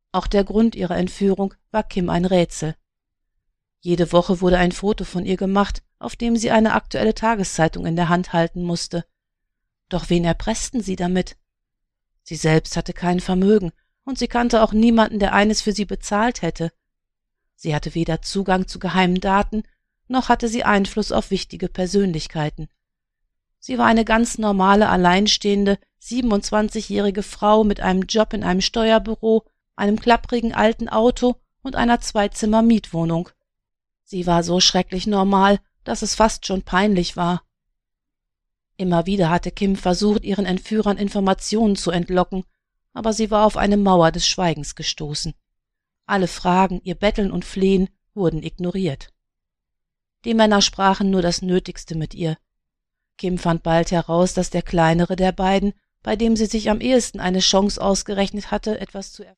Auch der Grund ihrer Entführung war Kim ein Rätsel. Jede Woche wurde ein Foto von ihr gemacht, auf dem sie eine aktuelle Tageszeitung in der Hand halten musste. Doch wen erpressten sie damit? Sie selbst hatte kein Vermögen, und sie kannte auch niemanden, der eines für sie bezahlt hätte. Sie hatte weder Zugang zu geheimen Daten, noch hatte sie Einfluss auf wichtige Persönlichkeiten. Sie war eine ganz normale, alleinstehende, 27-jährige Frau mit einem Job in einem Steuerbüro, einem klapprigen alten Auto und einer Zweizimmer-Mietwohnung. Sie war so schrecklich normal, dass es fast schon peinlich war. Immer wieder hatte Kim versucht, ihren Entführern Informationen zu entlocken, aber sie war auf eine Mauer des Schweigens gestoßen. Alle Fragen, ihr Betteln und Flehen wurden ignoriert. Die Männer sprachen nur das Nötigste mit ihr. Kim fand bald heraus, dass der kleinere der beiden, bei dem sie sich am ehesten eine Chance ausgerechnet hatte, etwas zu